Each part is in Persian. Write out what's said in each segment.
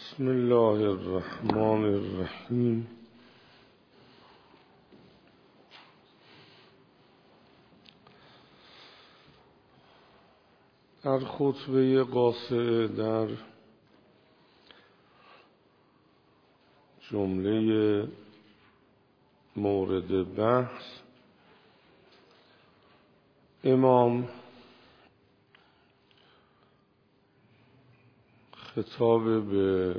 بسم الله الرحمن الرحیم. در خطبه قاصره در جمله مورد بحث امام خطاب به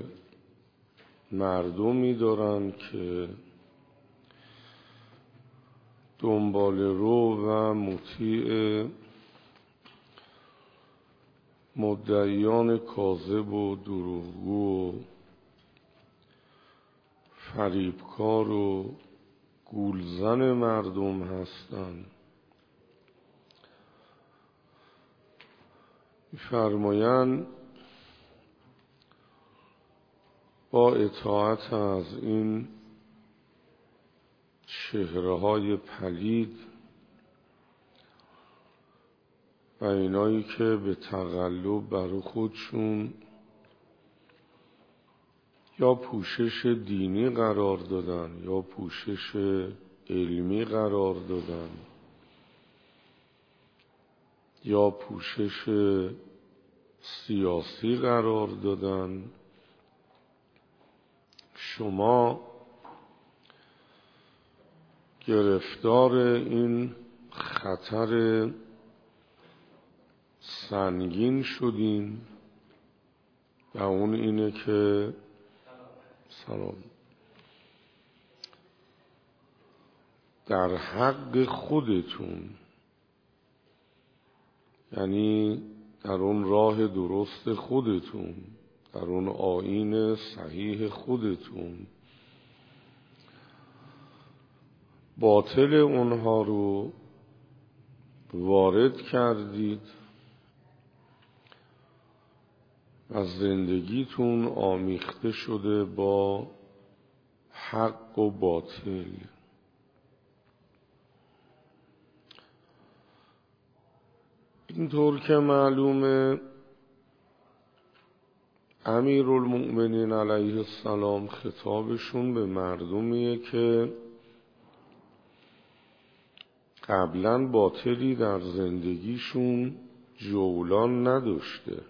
مردمی دارند که دنبال رو و مطیع مدعیان کاذب و دروغگو و فریبکار و گولزن مردم هستند. می‌فرمایند با اطاعت از این چهره‌های پلید و اینایی که به تقلب بر خودشون یا پوشش دینی قرار دادن یا پوشش علمی قرار دادن یا پوشش سیاسی قرار دادن، شما گرفتار این خطر سنگین شدین و اون اینه که در حق خودتون، یعنی در اون راه درست خودتون، در اون آیین صحیح خودتون، باطل اونها رو وارد کردید و زندگیتون آمیخته شده با حق و باطل. اینطور که معلومه امیرالمؤمنین علیه السلام خطابشون به مردمیه که قبلا باطلی در زندگیشون جولان نداشته،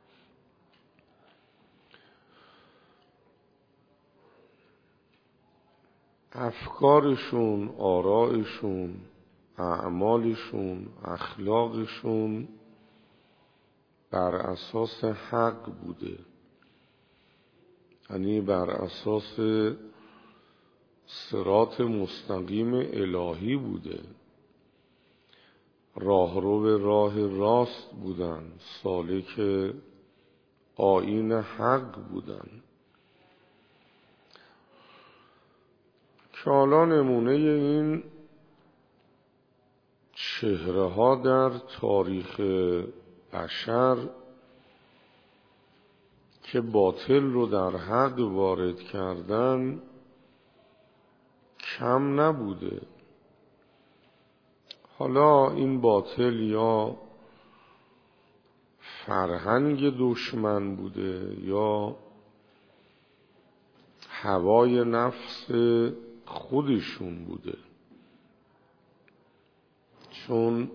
افکارشون، آرائشون، اعمالشون، اخلاقشون بر اساس حق بوده، یعنی بر اساس صراط مستقیم الهی بوده، راهرو به راه راست بودن، سالک آیین حق بودن. که حالا نمونه این چهره ها در تاریخ بشر که باطل رو در حق وارد کردن کم نبوده. حالا این باطل یا فرهنگ دشمن بوده یا هوای نفس خودشون بوده، چون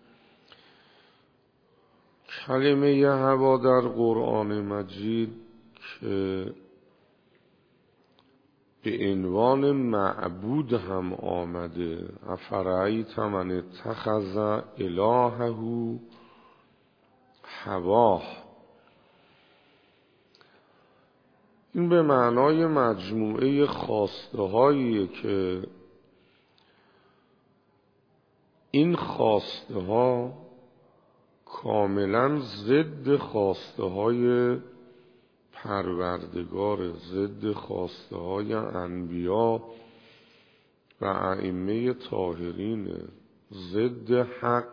کلمه هوا در قرآن مجید که به عنوان معبود هم آمده، افرأیت من اتخذ الهه هواه، این به معنای مجموعه خواسته هاییه که این خواسته ها کاملا ضد خواسته های پروردگار، ضد خواسته های انبیا و ائمه طاهرین، ضد حق،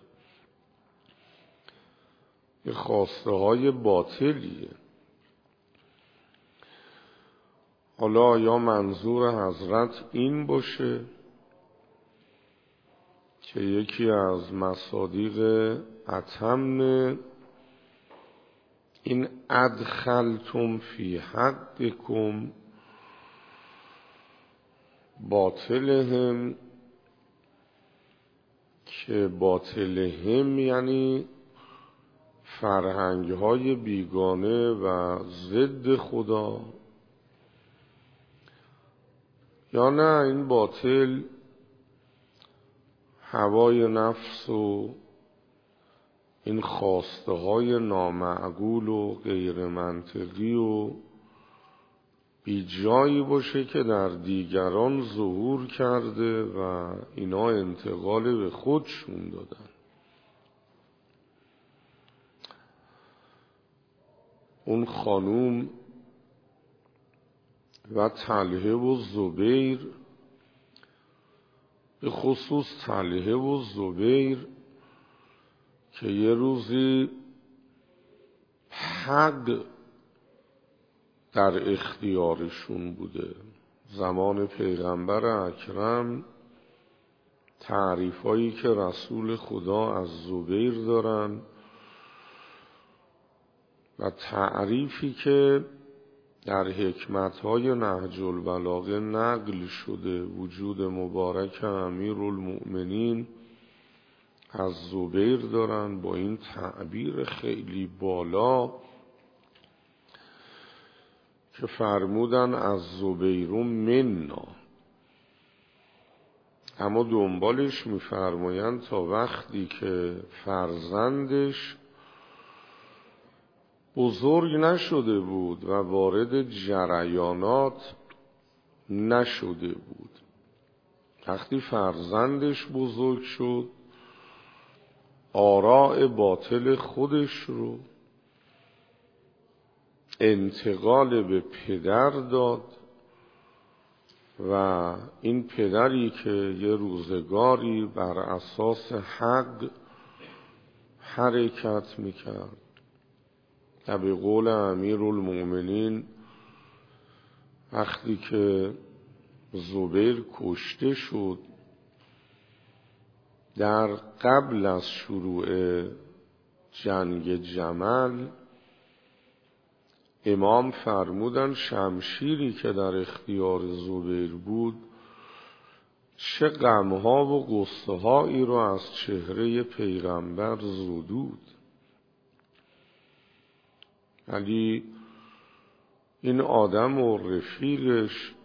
این خواسته های باطلیه. حالا یا منظور حضرت این باشه که یکی از مصادیق اتم این ادخلتم فی حقکم باطلهم، که باطلهم یعنی فرهنگ‌های بیگانه و ضد خدا، یا نه این باطل هوای نفس و این خواسته های نامعقول و غیر منطقی و بی جایی باشه که در دیگران ظهور کرده و اینا انتقال به خودشون دادن. اون خانوم و طلحه و زبیر، به خصوص طلحه و زبیر، که یه روزی حق در اختیارشون بوده. زمان پیغمبر اکرم تعریفایی که رسول خدا از زبیر دارن و تعریفی که در حکمت‌های نهج البلاغه نقل شده، وجود مبارک امیرالمؤمنین از زبیر دارن با این تعبیر خیلی بالا که فرمودن از زبیرون منا، اما دنبالش میفرمایند تا وقتی که فرزندش بزرگ نشده بود و وارد جریانات نشده بود. وقتی فرزندش بزرگ شد، آراء باطل خودش رو انتقال به پدر داد و این پدری که یه روزگاری بر اساس حق حرکت میکرد و به قول امیرالمؤمنین وقتی که زبیر کشته شد در قبل از شروع جنگ جمل، امام فرمودن شمشیری که در اختیار زبیر بود چه غمها و غصه هایی رو از چهره پیغمبر زدود. ولی این آدم و رفیقش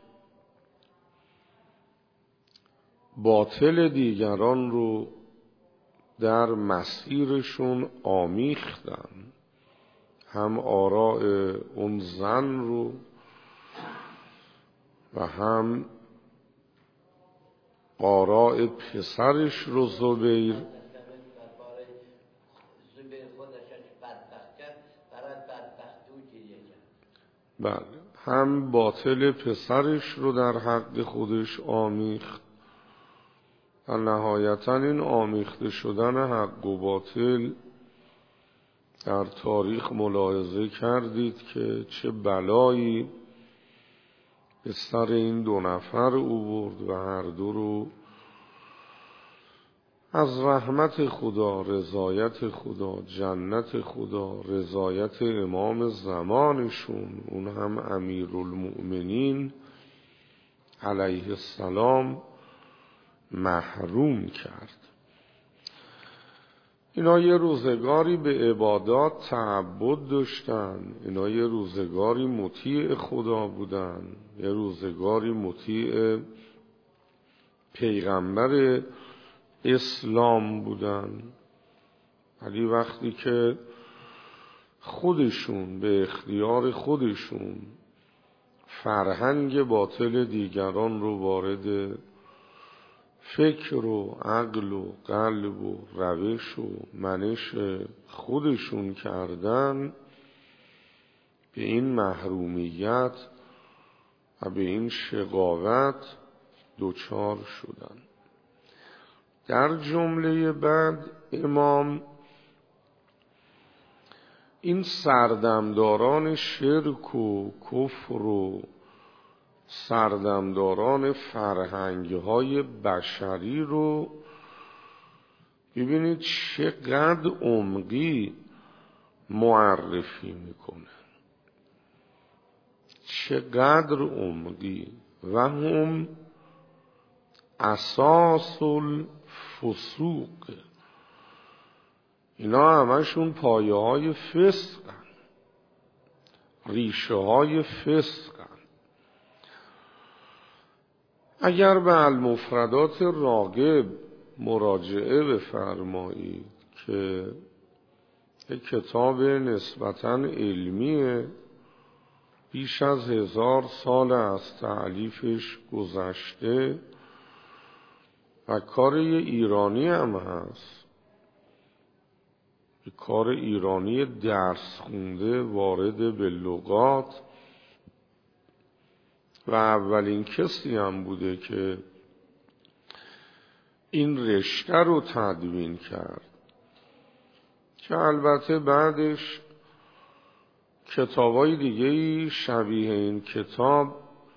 باطل دیگران رو در مسیرشون آمیختن، هم آراء اون زن رو و هم آراء پسرش رو زبیر. بله، هم باطل پسرش رو در حق خودش آمیخت و نهایتا این آمیخته شدن حق و باطل در تاریخ ملاحظه کردید که چه بلایی به سر این دو نفر آورد و هر دو رو از رحمت خدا، رضایت خدا، جنت خدا، رضایت امام زمانشون، اون هم امیرالمؤمنین علیه السلام، محروم کرد. اینا یه روزگاری به عبادات تعبد داشتن، اینا یه روزگاری مطیع خدا بودن، یه روزگاری مطیع پیغمبر اسلام بودن. ولی وقتی که خودشون به اختیار خودشون فرهنگ باطل دیگران رو وارد فکر و عقل و قلب و روش و منش خودشون کردن، به این محرومیت و به این شقاوت دچار شدن. در جمله بعد امام این سردمداران شرک و کفر و سردمداران فرهنگ‌های بشری رو ببینید چقدر عمقی معرفی میکنه. چقدر عمقی. و هم اساس الفسوق، اینا همشون پایه های فسقن، ریشه های فسقن. اگر به المفردات راغب مراجعه بفرمایید که یک کتاب نسبتاً علمیه، بیش از 1000 سال از تألیفش گذشته و کار ایرانی هم هست، کار ایرانی درس خونده وارد به لغات و اولین کسی هم بوده که این رشته رو تدوین کرد، که البته بعدش کتابای دیگه شبیه این کتاب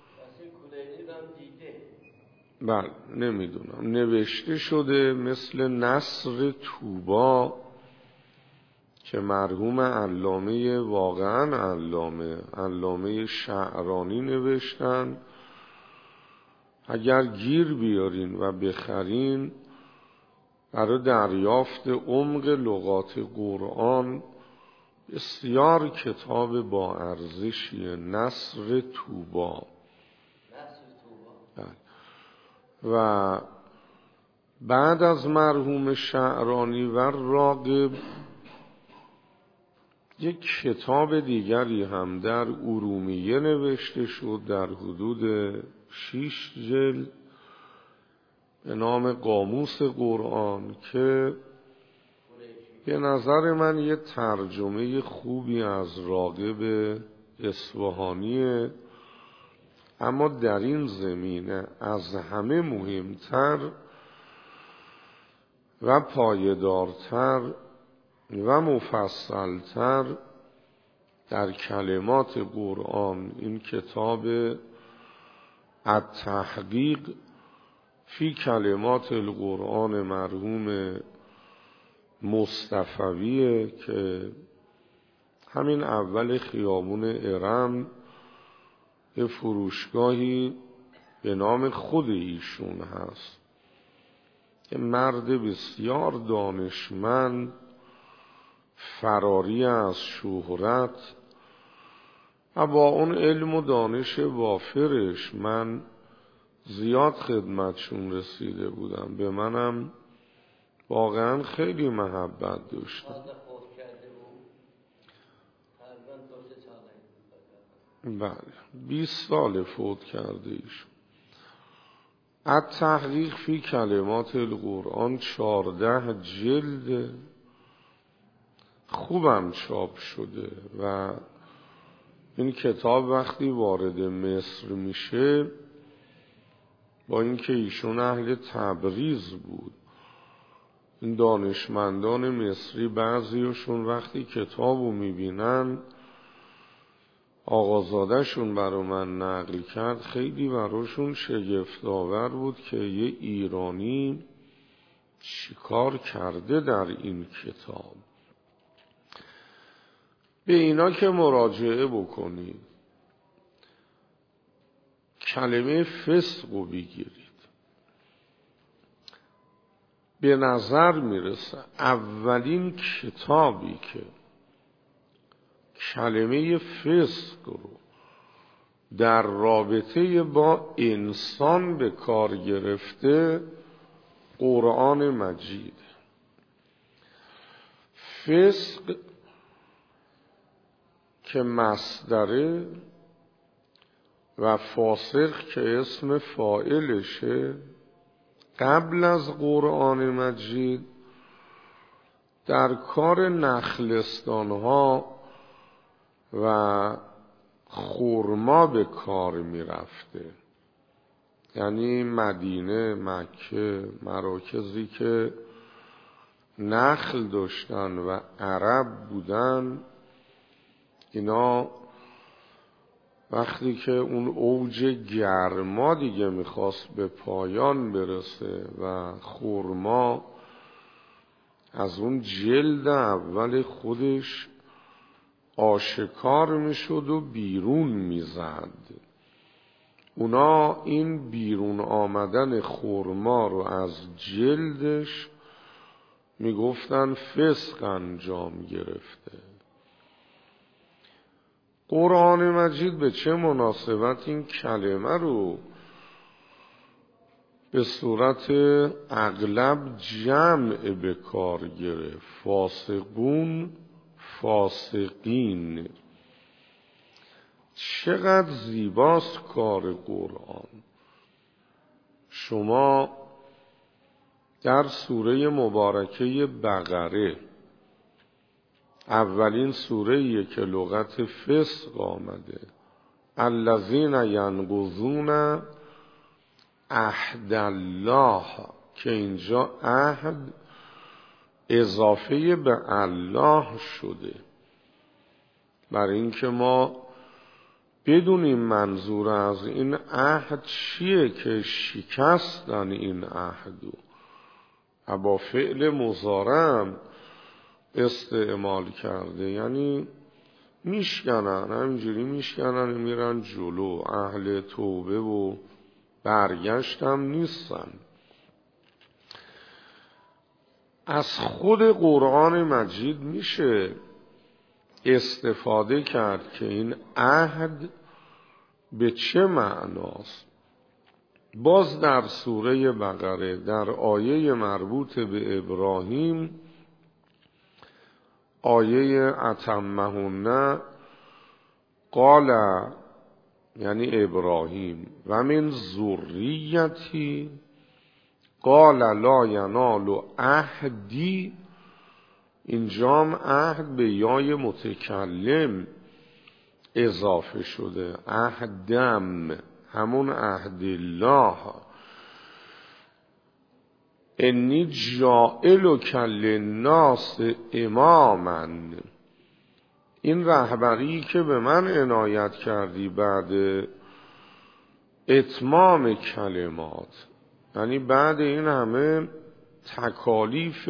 نمیدونم نوشته شده، مثل نصر طوبا که مرحوم علامه، واقعا علامه شعرانی نوشتن. اگر گیر بیارین و بخرین، برای دریافت عمق لغات قرآن بسیار کتاب با ارزشیه، نصر طوبا. و بعد از مرحوم شعرانی و راغب یک کتاب دیگری هم در ارومیه نوشته شد در حدود 6 جلد به نام قاموس قرآن، که به نظر من یه ترجمه خوبی از راغب اصفهانیه. اما در این زمینه از همه مهمتر و پایدارتر و مفصلتر در کلمات قرآن این کتاب التحقیق فی کلمات القرآن مرحوم مصطفویه، که همین اول خیابون ارم یه فروشگاهی به نام خود ایشون هست، که مرد بسیار دانشمند، فراری از شهرت و با اون علم و دانش وافرش من زیاد خدمتشون رسیده بودم، به منم واقعا خیلی محبت داشتم. بله 20 سال فوت کرده ایشون. التحقیق فی کلمات القرآن 14 جلد، خوبم چاپ شده. و این کتاب وقتی وارد مصر میشه، با اینکه ایشون اهل تبریز بود، این دانشمندان مصری بعضیشون وقتی کتابو میبینن، آقازادهشون برا من نقل کرد، خیلی براشون شگفت‌آور بود که یه ایرانی چیکار کرده در این کتاب. به اینا که مراجعه بکنید، کلمه فسق رو بگیرید، به نظر میرسه اولین کتابی که کلمه فسق رو در رابطه با انسان به کار گرفته قرآن مجید. فسق که مصدره و فاسق که اسم فاعلشه، قبل از قرآن مجید در کار نخلستانها و خرما به کار می رفته. یعنی مدینه، مکه، مراکزی که نخل داشتن و عرب بودن، اینا وقتی که اون اوج گرما دیگه میخواست به پایان برسه و خرما از اون جلد اول خودش آشکار میشد و بیرون میزد. اونا این بیرون آمدن خرما رو از جلدش میگفتن فسق انجام گرفته. قرآن مجید به چه مناسبت این کلمه رو به صورت اغلب جمع به کار گرفت؟ فاسقون، فاسقین. چقدر زیباست کار قرآن. شما در سوره مبارکه بقره، اولین سوره‌ایه که لغت فسق آمده، الذین ینقضون عهد الله، که اینجا عهد اضافه به الله شده، برای اینکه ما بدونیم منظور از این عهد چیه که شکستن این عهدو. با فعل مضارع استعمال کرده، یعنی میشکنن، همینجوری میشکنن میرن جلو، اهل توبه و برگشت هم نیستن. از خود قرآن مجید میشه استفاده کرد که این عهد به چه معناست. باز در سوره بقره در آیه مربوط به ابراهیم، آیه اتمهن، قال یعنی ابراهیم و من ذریتی قال لا ینال عهدی، اینجام عهد به یای متکلم اضافه شده، عهدم همون عهد الله. انی جاعلک للناس اماما، این رهبری که به من عنایت کردی بعد اتمام کلمات، یعنی بعد این همه تکالیف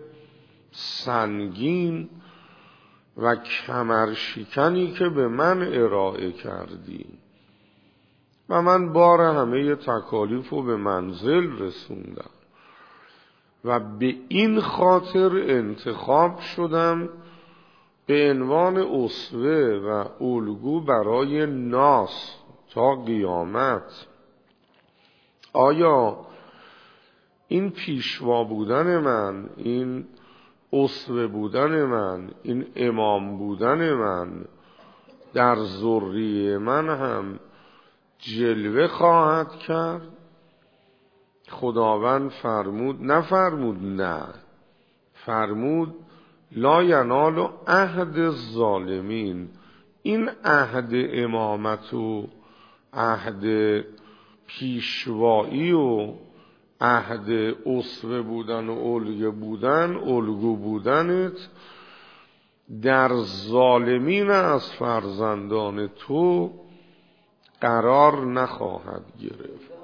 سنگین و کمرشکنی که به من ارائه کردی و من بار همه تکالیف رو به منزل رسوندم و به این خاطر انتخاب شدم به عنوان اسوه و الگو برای ناس تا قیامت. آیا این پیشوا بودن من، این اسوه بودن من، این امام بودن من در ذریه من هم جلوه خواهد کرد؟ خداوند فرمود، نفرمود نه، فرمود لا ینال عهد الظالمین. این عهد امامت و عهد پیشوایی و عهد اسوه بودن و الگو بودنت در ظالمین از فرزندان تو قرار نخواهد گرفت.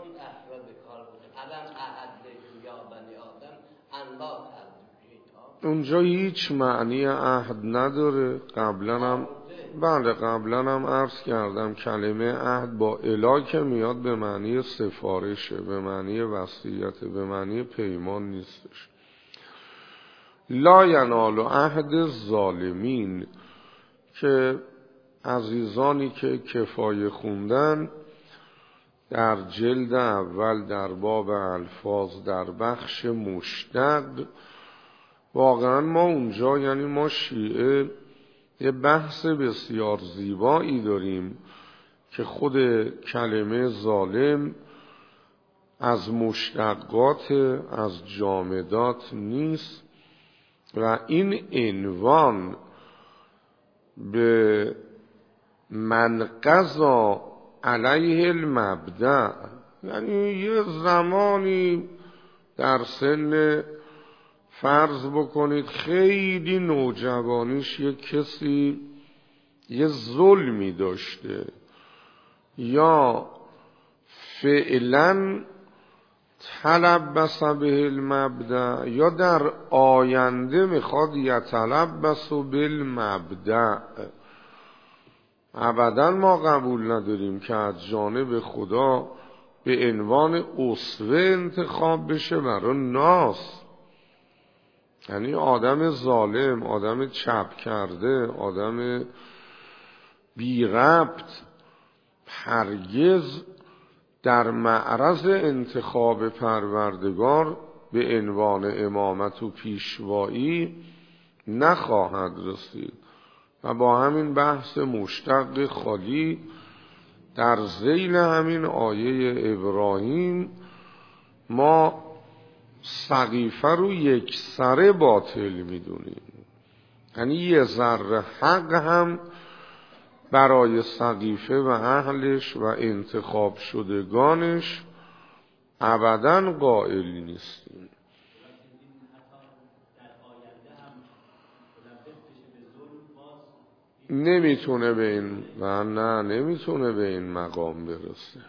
اونجا هیچ معنی عهد نداره. قبلا هم عرض کردم کلمه عهد با اله که میاد به معنی سفارشه، به معنی وصیت، به معنی پیمان نیستش. لا ینال عهد الظالمین، که عزیزانی که کفایه خوندن در جلد اول در باب الفاظ در بخش مشتق، واقعا ما اونجا، یعنی ما شیعه، یه بحث بسیار زیبایی داریم که خود کلمه ظالم از مشتقات، از جامدات نیست و این عنوان به من قضا علیه المبدأ، یعنی یه زمانی در سن فرض بکنید خیلی نوجوانیش یه کسی یه ظلمی داشته یا فعلا تلبس به المبدأ یا در آینده میخواد یتلبس بالمبدأ، ابدا ما قبول نداریم که از جانب خدا به عنوان اسوه انتخاب بشه برای ناس. یعنی آدم ظالم، آدم چپ کرده، آدم بی ربط هرگز در معرض انتخاب پروردگار به عنوان امامت و پیشوایی نخواهد رسید. و با همین بحث مشتق خالی در ذیل همین آیه ابراهیم ما سقیفه رو یک سره باطل میدونیم. یعنی یه ذره حق هم برای سقیفه و اهلش و انتخاب شدگانش ابداً قائل نیستیم. نمیتونه به این نمیتونه به این مقام برسه.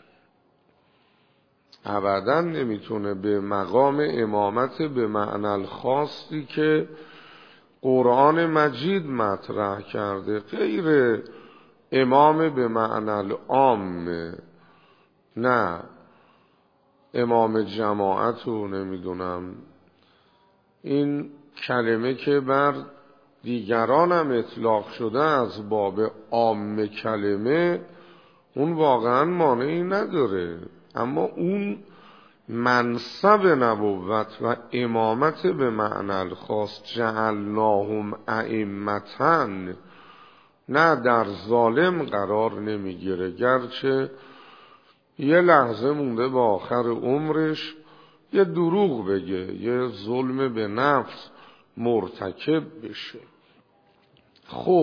ابداً نمیتونه به مقام امامت به معنی الخاصی که قرآن مجید مطرح کرده، غیر امام به معنی العام، نه امام جماعت رو نمیدونم این کلمه که بر دیگران هم اطلاق شده از باب عام کلمه، اون واقعا مانعی نداره، اما اون منصب نبوت و امامت به معنی الخاص جعلناهم ائمةً نه در ظالم قرار نمیگیره، گرچه یه لحظه مونده با آخر عمرش یه دروغ بگه، یه ظلم به نفس مرتکب بشه. خب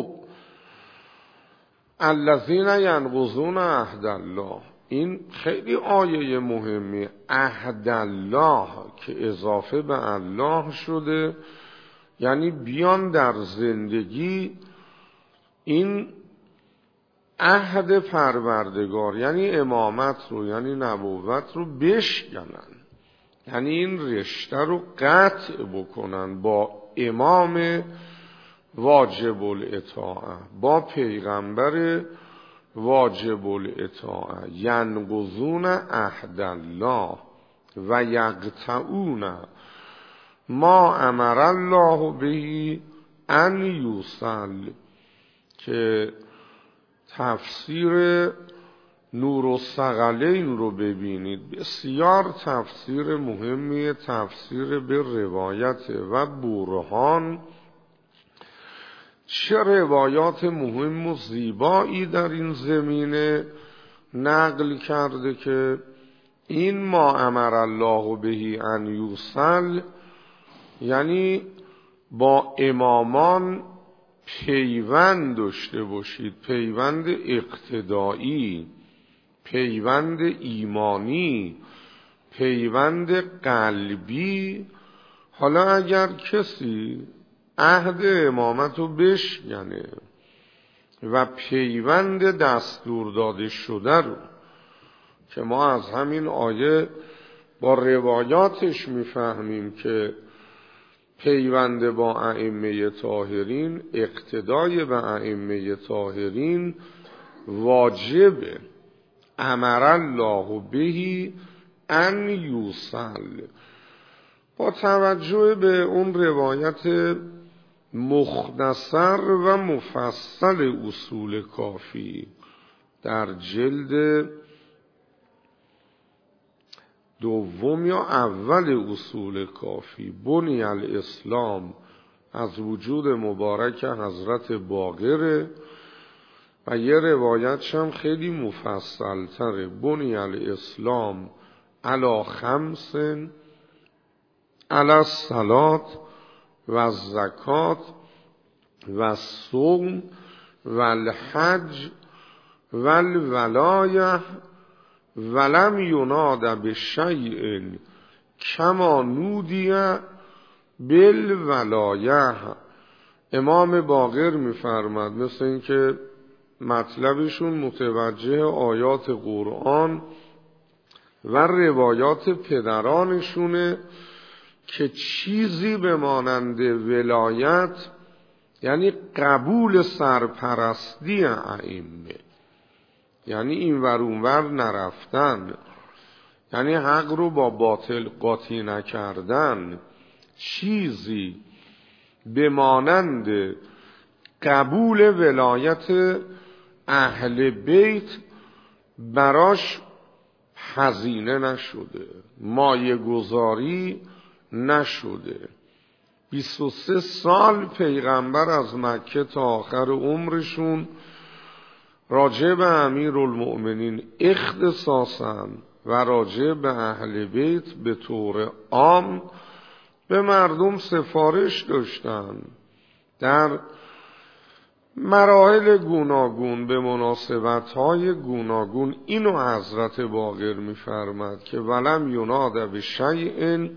الذین ینقضون عهد الله، این خیلی آیه مهمی. عهد الله که اضافه به الله شده، یعنی بیان در زندگی این عهد پروردگار، یعنی امامت رو، یعنی نبوت رو بشکنن، یعنی این رشته رو قطع بکنن با امام واجب الاطاعه، با پیغمبر واجب الاطاعه. ینقضون عهد الله و یقطعون ما امر الله به ان یوصل، که تفسیر نورالثقلین رو ببینید، بسیار تفسیر مهمی، تفسیر به روایت و برهان. چه روایات مهم و زیبایی در این زمینه نقل کرده که این ما امر الله به ان یوصل، یعنی با امامان پیوند داشته باشید، پیوند اقتدایی، پیوند ایمانی، پیوند قلبی. حالا اگر کسی عهد امامت رو بشکنه و پیوند دستور داده شده رو، که ما از همین آیه با روایاتش میفهمیم که پیوند با ائمه طاهرین، اقتدای به ائمه طاهرین واجبه. امر الله به ان یوصل. با توجه به اون روایت مختصر و مفصل اصول کافی در جلد دوم یا اول اصول کافی، بنی الاسلام، از وجود مبارک حضرت باقره، و یه روایتش هم خیلی مفصل تره، بنی الاسلام علی خمس، علی الصلاة و الزکات و الصوم و الحج و الولایه ولم یناد بشیء کما نودی بالولایه. امام باقر میفرماد مثل این که مطلبشون متوجه آیات قرآن و روایات پدرانشونه که چیزی به مانند ولایت یعنی قبول سرپرستی ائمه، یعنی این ور اون ور نرفتن، یعنی حق رو با باطل قاطی نکردن. چیزی به مانند قبول ولایت اهل بیت براش هزینه نشده، مایه گذاری نشده. 23 سال پیغمبر از مکه تا آخر عمرشون راجع به امیرالمؤمنین اختصاصاً و راجع به اهل بیت به طور عام به مردم سفارش داشتن. در مراحل گوناگون به مناسبت‌های گوناگون اینو حضرت باقر می‌فرماد که ولم یناد بشیء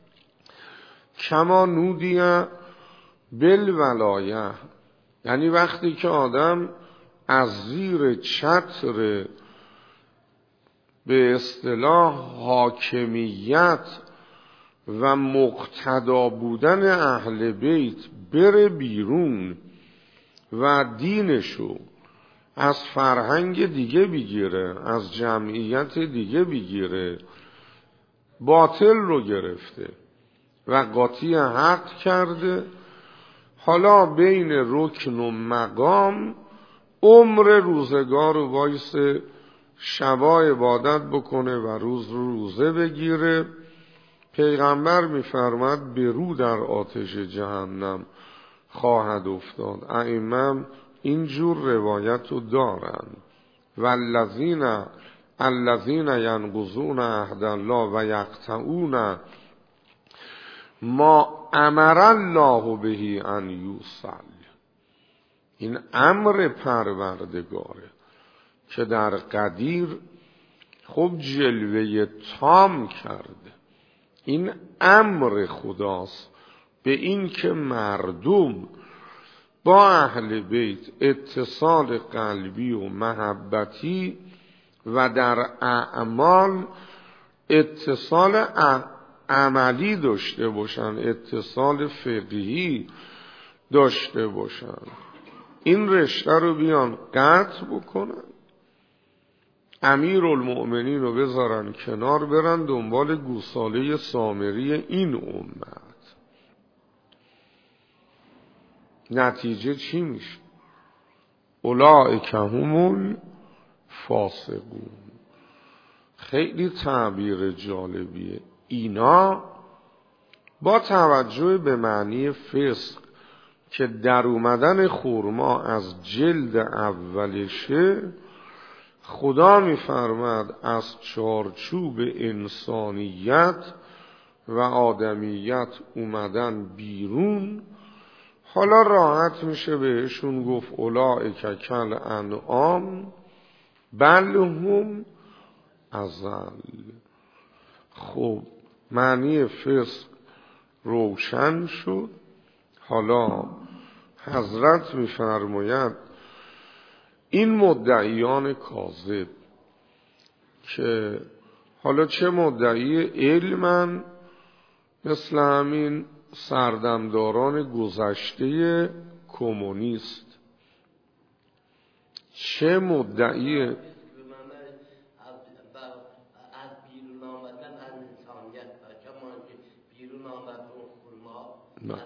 کما نودی بالولایه، یعنی وقتی که آدم از زیر چتر به اصطلاح حاکمیت و مقتدا بودن اهل بیت بره بیرون و دینشو از فرهنگ دیگه بگیره، از جمعیت دیگه بگیره، باطل رو گرفته و قاطی حق کرده، حالا بین رکن و مقام عمر روزگار رو وایسه، شبا عبادت بکنه و روز رو روزه بگیره. پیغمبر میفرماد به رو در آتش جهنم خواهد افتاد. ائمه اینجور روایت رو دارن. الذین ینقضون عهد الله و یقطعون ما امر الله به ان یوصل. این امر پروردگاره که در قدیر خب جلوه تام کرده. این امر خداست به این که مردم با اهل بیت اتصال قلبی و محبتی و در اعمال اتصال عملی داشته باشن، اتصال فقهی داشته باشن. این رشته رو بیان قطع بکنن، امیرالمؤمنین رو بذارن کنار، برن دنبال گوساله سامری این امت. نتیجه چی میشه؟ اولئک هم الفاسقون. خیلی تعبیر جالبیه. اینا با توجه به معنی فسق که در اومدن خرما از جلد اولشه، خدا میفرماد از چارچوب انسانیت و آدمیت اومدن بیرون. حالا راحت میشه بهشون گفت اولئک کالانعام بل هم اضل. خب معنی فسق روشن شد. حالا حضرت میفرماید این مدعیان کاذب که حالا چه مدعی علمن، مثل همین سردمداران گذشته کمونیست، چه مدعی از بیرون آمدن از انسانیت و کما که بیرون آمد اون خرما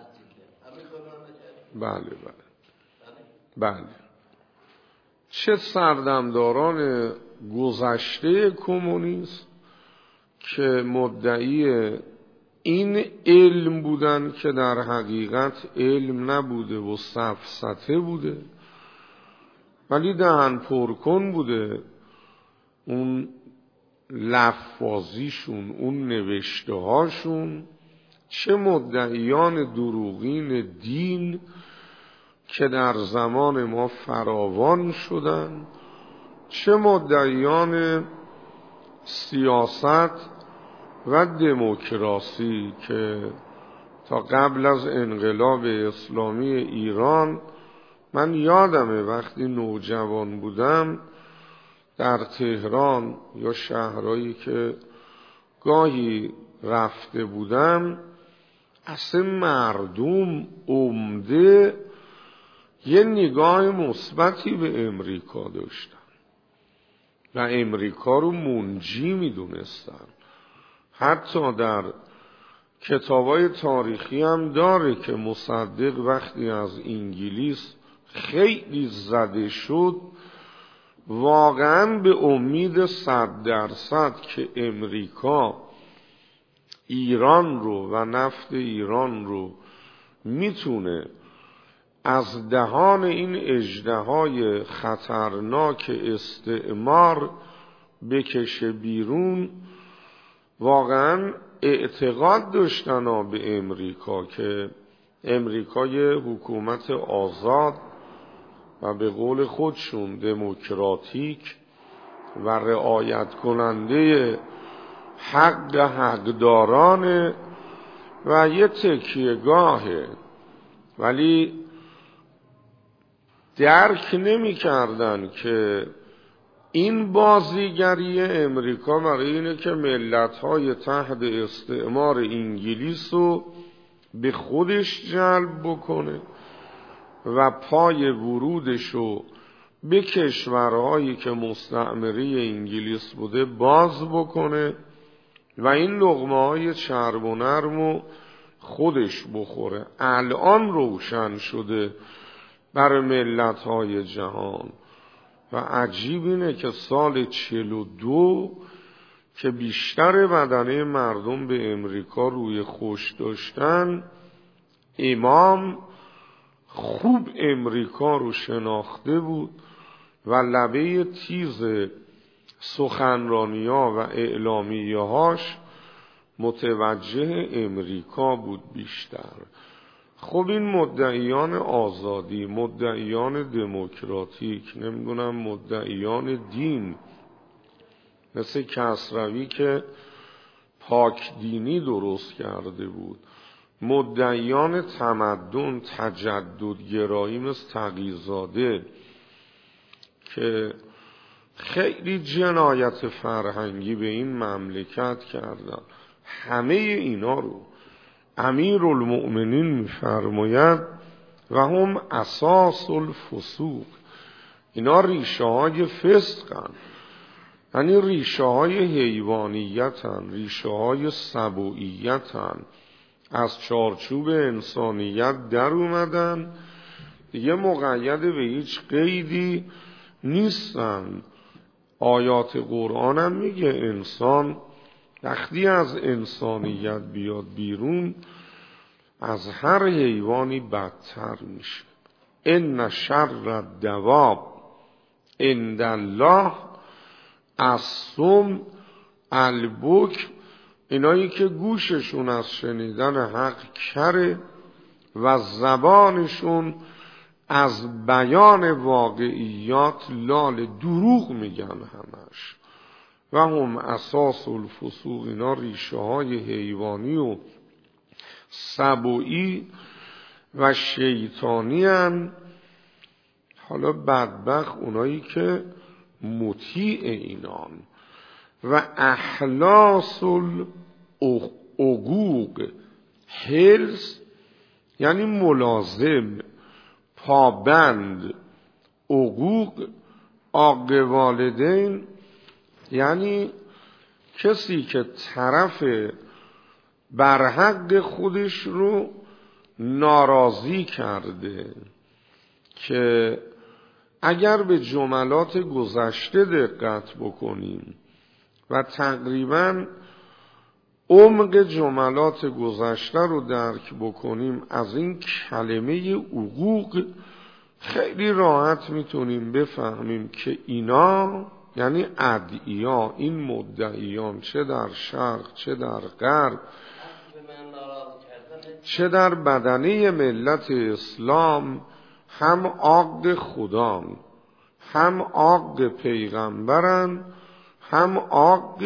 بله چه سردمداران گذشته کمونیست که مدعی این علم بودن که در حقیقت علم نبوده و سفسطه بوده، ولی دهن پرکن بوده. اون لفاظیشون، اون نوشته هاشون. چه مدعیان دروغین دین که در زمان ما فراوان شدن، چه مدعیان سیاست و دموکراسی که تا قبل از انقلاب اسلامی ایران، من یادمه وقتی نوجوان بودم در تهران یا شهرهایی که گاهی رفته بودم، اصلا مردم عمده یه نگاه مثبتی به امریکا داشتن و امریکا رو منجی میدونستن. حتی در کتابای تاریخی هم داره که مصدق وقتی از انگلیس خیلی زده شد، واقعا به امید 100% که امریکا ایران رو و نفت ایران رو میتونه از دهان این اژدهای خطرناک استعمار بکشه بیرون، واقعا اعتقاد داشتن به امریکا که امریکای حکومت آزاد و به قول خودشون دموکراتیک و رعایت کننده حق حقدارانه و یه تکیهگاهه، ولی درک نمی کردن که این بازیگری امریکا برای اینه که ملت‌های تحت استعمار انگلیس رو به خودش جلب بکنه و پای ورودش رو به کشورهایی که مستعمره انگلیس بوده باز بکنه و این لقمه‌های چرب و نرم رو خودش بخوره. الان روشن شده برای ملت‌های جهان و عجیب اینه که سال 42 که بیشتر بدنه مردم به امریکا روی خوش داشتن، امام خوب امریکا رو شناخته بود و لبه تیز سخنرانی‌ها و اعلامیه‌هاش متوجه امریکا بود بیشتر. خب این مدعیان آزادی، مدعیان دموکراتیک، نمیدونم مدعیان دین مثل کسروی که پاک دینی درست کرده بود، مدعیان تمدن، تجددگرایی مثل تقی‌زاده که خیلی جنایت فرهنگی به این مملکت کردن، همه اینا رو امیرالمؤمنین می‌فرماید و هم اساس الفسوق، اینا ریشه های فسقن، یعنی ریشه های حیوانیتن، ریشه های سبوعیتن، از چارچوب انسانیت در اومدن، دیگه مقید به هیچ قیدی نیستن. آیات قرآن هم میگه انسان وقتی از انسانیت بیاد بیرون از هر حیوانی بدتر میشه. ان شر الدواب عند الله الصم البکم، اینایی که گوششون از شنیدن حق کره و زبانشون از بیان واقعیات لال، دروغ میگن همش. و هم اساس الفسوق، اینا ریشه های حیوانی و سبوئی و شیطانی هن. حالا بدبخت اونایی که مطیع اینان. و اخلاص العقوق، حلز یعنی ملازم، پابند، عقوق عاق والدین یعنی کسی که طرف برحق خودش رو ناراضی کرده، که اگر به جملات گذشته دقت بکنیم و تقریباً عمق جملات گذشته رو درک بکنیم، از این کلمه حقوق خیلی راحت میتونیم بفهمیم که اینا یعنی ادعیا، این مدعیان چه در شرق چه در غرب چه در بدنه ملت اسلام، هم عاق خدان، هم عاق پیغمبرن، هم عاق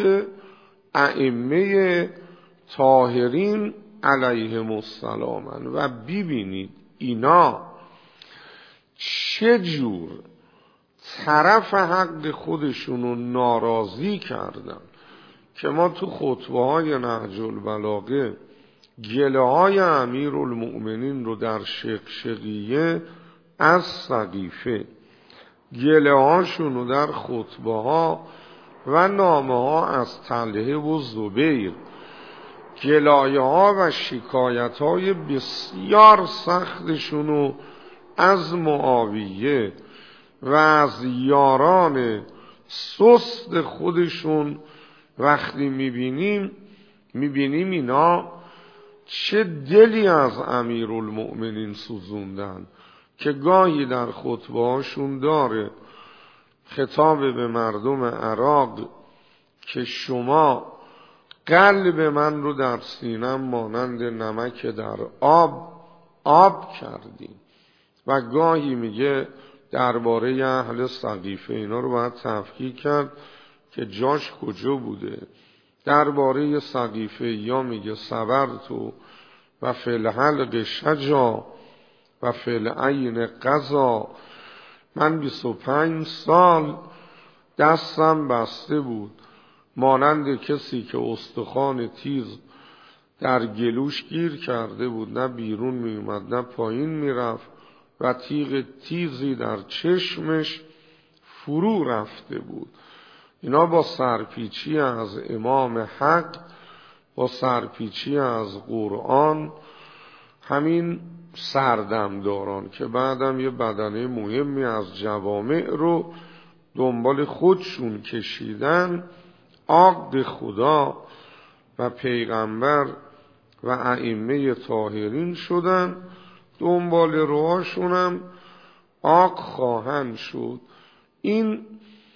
ائمه طاهرین علیهم السلام. و ببینید اینا چه جور طرف حق خودشونو ناراضی کردن که ما تو خطبه های نهج البلاغه گله های امیرالمؤمنین رو در شقشقیه از سقیفه گله هاشونو در خطبه ها و نامه ها از طلحه و زبیر، گلایه ها و شکایت های بسیار سختشونو از معاویه و از یاران سست خودشون وقتی میبینیم اینا چه دلی از امیرالمؤمنین سوزوندن که گاهی در خطبه هاشون داره خطاب به مردم عراق که شما قلب من رو در سینم مانند نمک در آب کردیم، و گاهی میگه درباره اهل سقیفه اینا رو باید تفکیک کرد که جاش کجا بوده. درباره سقیفه یا میگه صبرتو و فی الحلق شجا و فی العین قضا، من 25 سال دستم بسته بود مانند کسی که استخوان تیز در گلوش گیر کرده بود، نه بیرون می اومد نه پایین می رفت و تیغ تیزی در چشمش فرو رفته بود. اینا با سرپیچی از امام حق، با سرپیچی از قرآن، همین سردمداران که بعدم یه بدنه مهمی از جوامع رو دنبال خودشون کشیدن، عقد خدا و پیغمبر و ائمه طاهرین شدن، دنبال روهاشونم عاق خواهند شد. این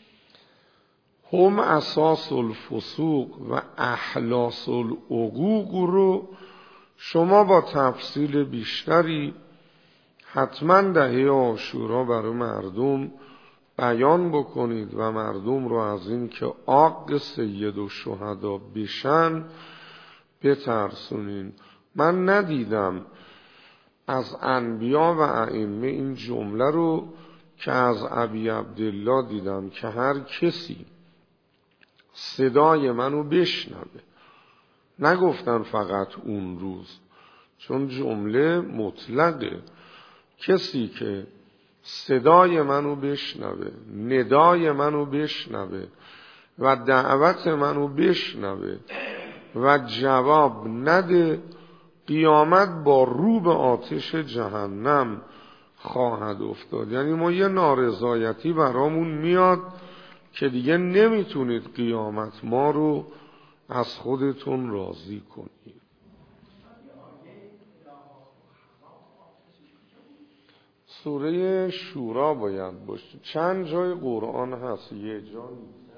هم اساس الفسوق و احلاس العقوق رو شما با تفصیل بیشتری حتما دهه عاشورا برای مردم بیان بکنید و مردم رو از این که عاق سید الشهدا بشن بترسونین. من ندیدم از انبیا و ائمه این جمله رو که از ابی عبدالله دیدم که هر کسی صدای منو بشنوه، نگفتن فقط اون روز، چون جمله مطلقه، کسی که صدای منو بشنوه، ندای منو بشنوه و دعوت منو بشنوه و جواب نده، قیامت با رو به آتش جهنم خواهد افتاد. یعنی ما یه نارضایتی برامون میاد که دیگه نمیتونید قیامت ما رو از خودتون راضی کنید. سوره شورا باید باشه. چند جای قرآن هست، یه جا نیست.